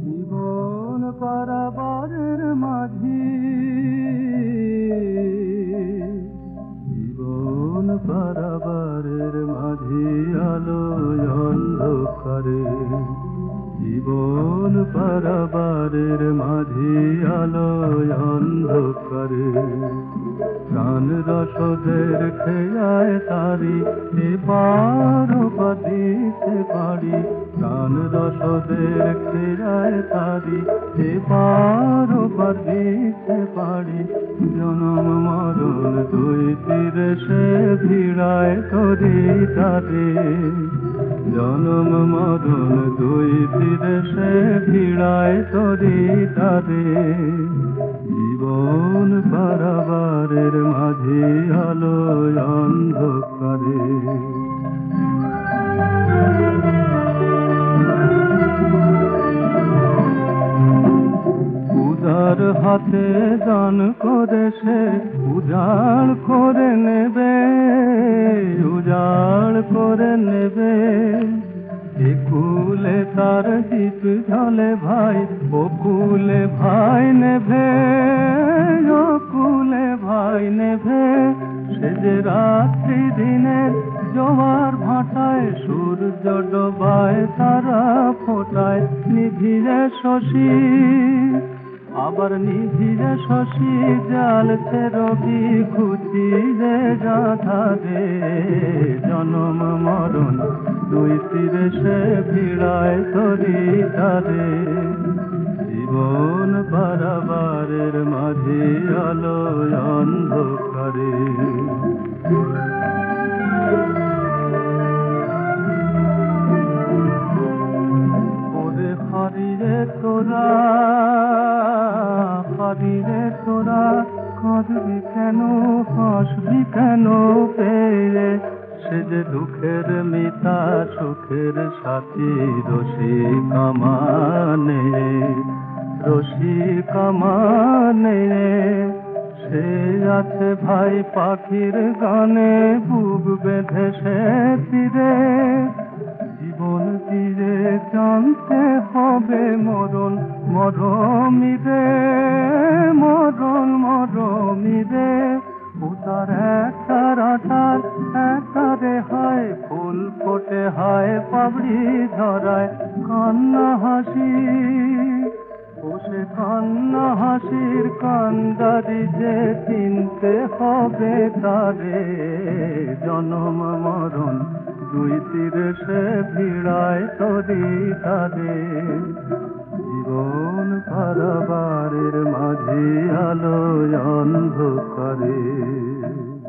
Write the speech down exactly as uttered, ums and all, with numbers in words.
জীবন পারাবারের মাঝি, জীবন পারাবারের মাঝি আলোয় অন্ধকারে, জীবন পারাবারের মাঝি আলোয় অন্ধকারে। প্রাণ রসদের খেয়ায় তারি এবার দিতে পারি, প্রাণ রসদের খেয়ায় তারি এবার দিতে পারি। জনম মরণ দুই তীরে সে ভিড়ায় তরি তারে, জনম মরণ দুই তীরে সে ভিড়ায় তরি তারে। জীবন পারাবারের মাঝে আলোয় অন্ধকারে। উদার হাতে দান করে সে উজাড় করে নেবে, উজাড় করে নেবে। একুলে তার দীপ জ্বলে ভাই, ওকুলে ভাই নেভে, ওকুলে ভাই নেভে। সে যে রাত্রি দিনের জোয়ার ভাটায় সূর্য ডোবায় তারা ফোটায় নিভিয়ে শশী, আবার নিভিয়ে শশী জ্বালছে রবি খুঁজিয়ে গাধা দে। জনম মরণ দুই তীরে সে ভিড়ায় তরি তারে, জীবন পারাবারের মাঝে আলোয় অন্ধকারে। ওরে হারিয়ে তোরা, হারিয়ে তোরা কাঁদবি কেন হাসবি কেন পেয়ে। সে যে দুঃখের মিতা সুখের সাথী রসিকা মানে, রসিকা মানে। সে আছে ভাই পাখির গানে বুক বেঁধে সে তীরে, জীবন তীরে জানতে হবে মরণ মরমিরে, মরণ মরমিরে। উতার একটার আঠার একটারে হয় ফুল ফোটে হয় পাবড়ি ধরায় কান্না হাসি। ও সে কান্না হাসির কান্দারি যে চিনতে হবে তারে। জনম মরণ দুই তীরে সে ভিড়ায় তরি তারে, জীবন পারাবারের মাঝে আলোয় অন্ধকারে।